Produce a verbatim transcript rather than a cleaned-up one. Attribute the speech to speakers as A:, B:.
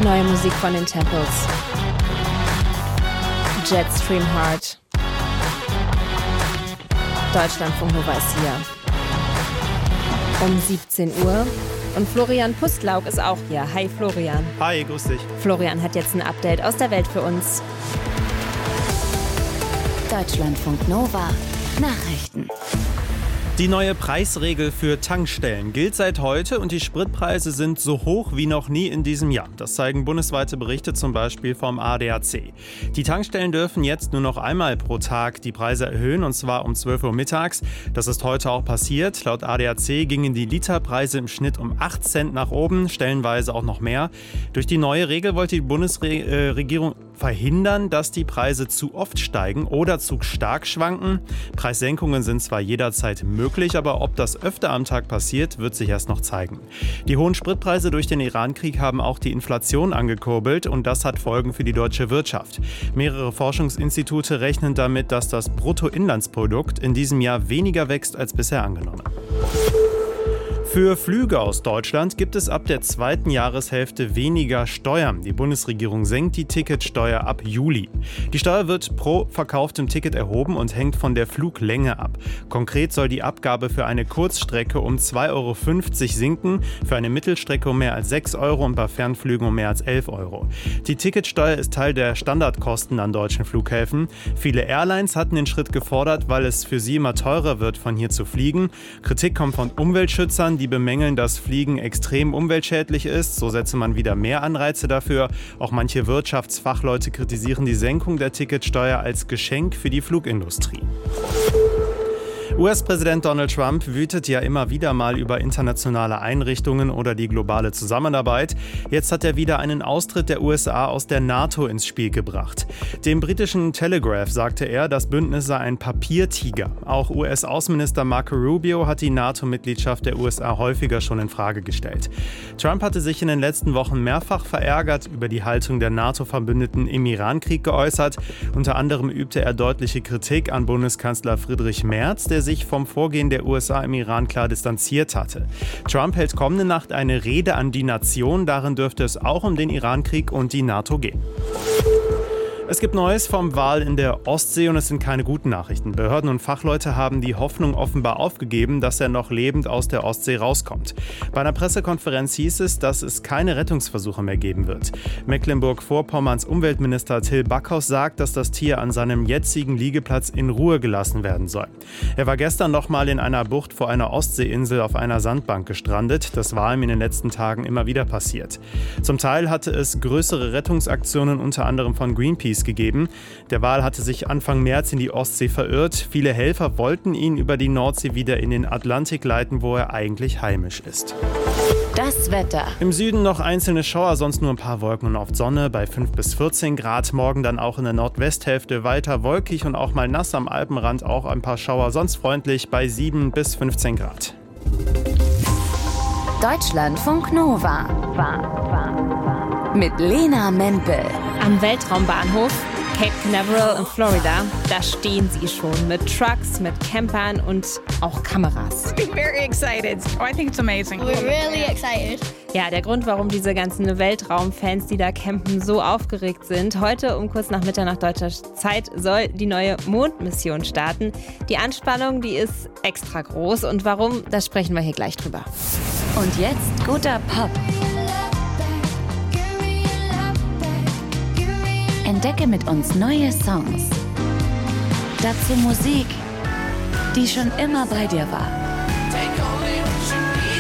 A: Neue Musik von den Temples. Jetstream Heart. Deutschlandfunk Nova ist hier. Um siebzehn Uhr. Und Florian Pustlauk ist auch hier. Hi Florian.
B: Hi, grüß dich.
A: Florian hat jetzt ein Update aus der Welt für uns.
C: Deutschlandfunk Nova Nachrichten.
B: Die neue Preisregel für Tankstellen gilt seit heute und die Spritpreise sind so hoch wie noch nie in diesem Jahr. Das zeigen bundesweite Berichte zum Beispiel vom A D A C. Die Tankstellen dürfen jetzt nur noch einmal pro Tag die Preise erhöhen, und zwar um zwölf Uhr mittags. Das ist heute auch passiert. Laut A D A C gingen die Literpreise im Schnitt um acht Cent nach oben, stellenweise auch noch mehr. Durch die neue Regel wollte die Bundesregierung verhindern, dass die Preise zu oft steigen oder zu stark schwanken. Preissenkungen sind zwar jederzeit möglich, aber ob das öfter am Tag passiert, wird sich erst noch zeigen. Die hohen Spritpreise durch den Irankrieg haben auch die Inflation angekurbelt und das hat Folgen für die deutsche Wirtschaft. Mehrere Forschungsinstitute rechnen damit, dass das Bruttoinlandsprodukt in diesem Jahr weniger wächst als bisher angenommen. Für Flüge aus Deutschland gibt es ab der zweiten Jahreshälfte weniger Steuern. Die Bundesregierung senkt die Ticketsteuer ab Juli. Die Steuer wird pro verkauftem Ticket erhoben und hängt von der Fluglänge ab. Konkret soll die Abgabe für eine Kurzstrecke um zwei Euro fünfzig sinken, für eine Mittelstrecke um mehr als sechs Euro und bei Fernflügen um mehr als elf Euro. Die Ticketsteuer ist Teil der Standardkosten an deutschen Flughäfen. Viele Airlines hatten den Schritt gefordert, weil es für sie immer teurer wird, von hier zu fliegen. Kritik kommt von Umweltschützern, die Die bemängeln, dass Fliegen extrem umweltschädlich ist. So setze man wieder mehr Anreize dafür. Auch manche Wirtschaftsfachleute kritisieren die Senkung der Ticketsteuer als Geschenk für die Flugindustrie. U S-Präsident Donald Trump wütet ja immer wieder mal über internationale Einrichtungen oder die globale Zusammenarbeit. Jetzt hat er wieder einen Austritt der U S A aus der NATO ins Spiel gebracht. Dem britischen Telegraph sagte er, das Bündnis sei ein Papiertiger. Auch U S-Außenminister Marco Rubio hat die NATO-Mitgliedschaft der U S A häufiger schon in Frage gestellt. Trump hatte sich in den letzten Wochen mehrfach verärgert über die Haltung der NATO-Verbündeten im Irankrieg geäußert. Unter anderem übte er deutliche Kritik an Bundeskanzler Friedrich Merz, der sich vom Vorgehen der U S A im Iran klar distanziert hatte. Trump hält kommende Nacht eine Rede an die Nation. Darin dürfte es auch um den Irankrieg und die NATO gehen. Es gibt Neues vom Wal in der Ostsee und es sind keine guten Nachrichten. Behörden und Fachleute haben die Hoffnung offenbar aufgegeben, dass er noch lebend aus der Ostsee rauskommt. Bei einer Pressekonferenz hieß es, dass es keine Rettungsversuche mehr geben wird. Mecklenburg-Vorpommerns Umweltminister Till Backhaus sagt, dass das Tier an seinem jetzigen Liegeplatz in Ruhe gelassen werden soll. Er war gestern noch mal in einer Bucht vor einer Ostseeinsel auf einer Sandbank gestrandet. Das war ihm in den letzten Tagen immer wieder passiert. Zum Teil hatte es größere Rettungsaktionen unter anderem von Greenpeace gegeben. Der Wal hatte sich Anfang März in die Ostsee verirrt. Viele Helfer wollten ihn über die Nordsee wieder in den Atlantik leiten, wo er eigentlich heimisch ist.
C: Das Wetter.
B: Im Süden noch einzelne Schauer, sonst nur ein paar Wolken und oft Sonne bei fünf bis vierzehn Grad. Morgen dann auch in der Nordwesthälfte weiter wolkig und auch mal nass am Alpenrand, auch ein paar Schauer, sonst freundlich bei sieben bis fünfzehn Grad.
C: Deutschlandfunk Nova. War, war, war. Mit Lena Mempel.
A: Am Weltraumbahnhof Cape Canaveral in Florida, da stehen sie schon mit Trucks, mit Campern und auch Kameras.
D: We're very excited. Oh, I think it's amazing.
E: We're really excited.
A: Ja, der Grund, warum diese ganzen Weltraumfans, die da campen, so aufgeregt sind. Heute um kurz nach Mitternacht deutscher Zeit soll die neue Mondmission starten. Die Anspannung, die ist extra groß. Und warum, das sprechen wir hier gleich drüber.
C: Und jetzt guter Pop. Entdecke mit uns neue Songs. Dazu Musik, die schon immer bei dir war.